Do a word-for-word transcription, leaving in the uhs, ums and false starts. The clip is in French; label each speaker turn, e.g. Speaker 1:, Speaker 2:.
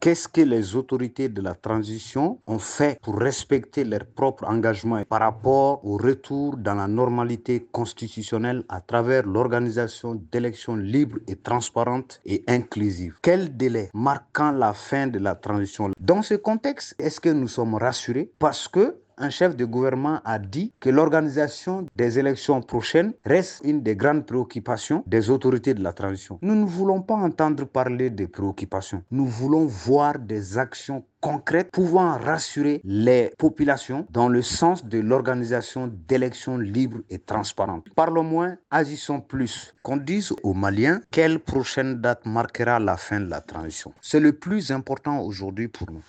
Speaker 1: qu'est-ce que les autorités de la transition ont fait pour respecter leurs propres engagements par rapport au retour dans la normalité constitutionnelle à travers l'organisation d'élections libres et transparentes et inclusives. Quel délai marquant la fin de la transition? Dans ce contexte, est-ce que nous sommes rassurés? Parce que un chef de gouvernement a dit que l'organisation des élections prochaines reste une des grandes préoccupations des autorités de la transition. Nous ne voulons pas entendre parler des préoccupations. Nous voulons voir des actions concrètes pouvant rassurer les populations dans le sens de l'organisation d'élections libres et transparentes. Parlons moins, agissons plus. Qu'on dise aux Maliens quelle prochaine date marquera la fin de la transition. C'est le plus important aujourd'hui pour nous.